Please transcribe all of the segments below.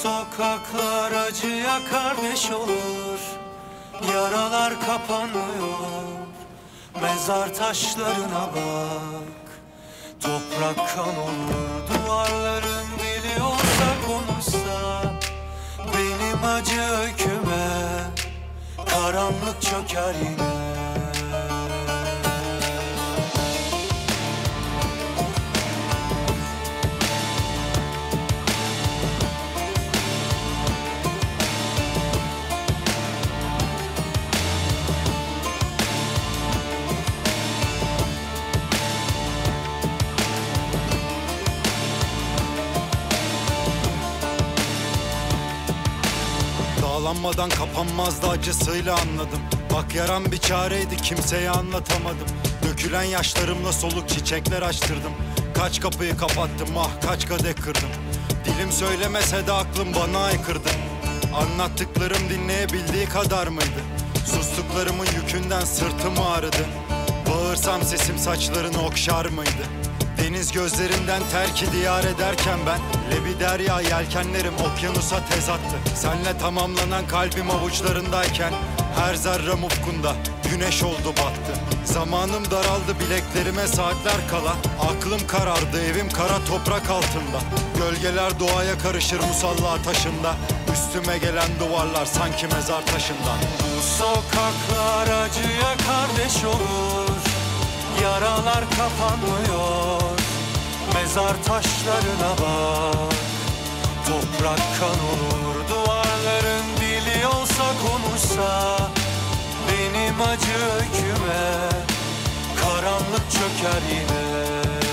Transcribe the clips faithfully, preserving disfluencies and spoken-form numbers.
sokaklar acıya kardeş olur, yaralar kapanmıyor. Mezar taşlarına bak, toprak kan olur. Duvarların dili olsa konuşsa, benim acı öyküme karanlık çöker yine. Dağlanmadan kapanmazdı, acısıyla anladım. Bak yaram bir çareydi, kimseye anlatamadım. Dökülen yaşlarımla soluk çiçekler açtırdım. Kaç kapıyı kapattım, ah kaç kadeh kırdım. Dilim söylemese de aklım bana aykırdı. Anlattıklarım dinleyebildiği kadar mıydı? Sustuklarımın yükünden sırtım ağrıdı. Bağırsam sesim saçlarını okşar mıydı? Deniz gözlerinden terki diyar ederken ben, lebi derya yelkenlerim okyanusa tez attı. Senle tamamlanan kalbim avuçlarındayken, her zerrem ufkunda güneş oldu battı. Zamanım daraldı bileklerime saatler kala, aklım karardı evim kara toprak altında. Gölgeler doğaya karışır musalla taşında, üstüme gelen duvarlar sanki mezar taşından. Bu sokaklar acıya kardeş olur, yaralar kapanmıyor. Mezar taşlarına bak, toprak kan olur. Duvarların dili olsa konuşsa, benim acı öyküme karanlık çöker yine.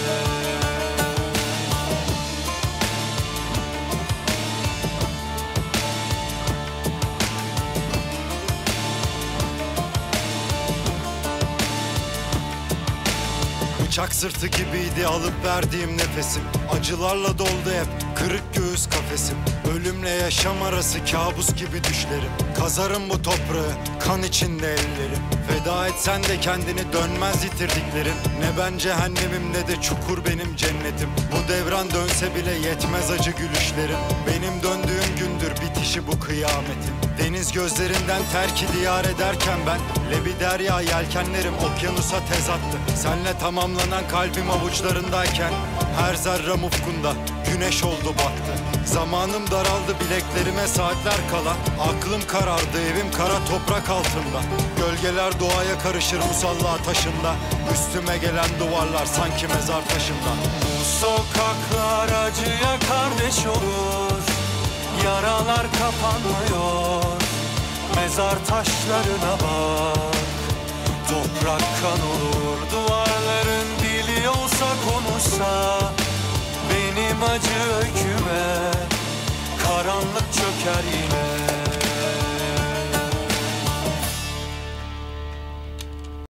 Bıçak sırtı gibiydi alıp verdiğim nefesim. Acılarla doldu hep kırık göğüs kafesim. Ölümle yaşam arası kabus gibi düşlerim. Kazarım bu toprağı kan içinde ellerim. Feda etsen de kendini dönmez yitirdiklerin. Ne ben cehennemim ne de çukur benim cennetim. Bu devran dönse bile yetmez acı gülüşlerim. Benim döndüğüm gündür bitişi bu kıyametin. Deniz gözlerinden terki diyar ederken ben, lebi derya yelkenlerim okyanusa tez attı. Senle tamamlanan kalbim avuçlarındayken, her zerrem ufkunda güneş oldu battı. Zamanım daraldı bileklerime saatler kala, aklım karardı evim kara toprak altında. Gölgeler doğaya karışır musalla taşında, üstüme gelen duvarlar sanki mezar taşından. Bu sokaklar acıya kardeş olur, yaralar kapanmıyor. Mezar taşlarına bak, toprak kan olur. Duvarların dili olsa konuşsa, benim acı öyküme karanlık çöker yine.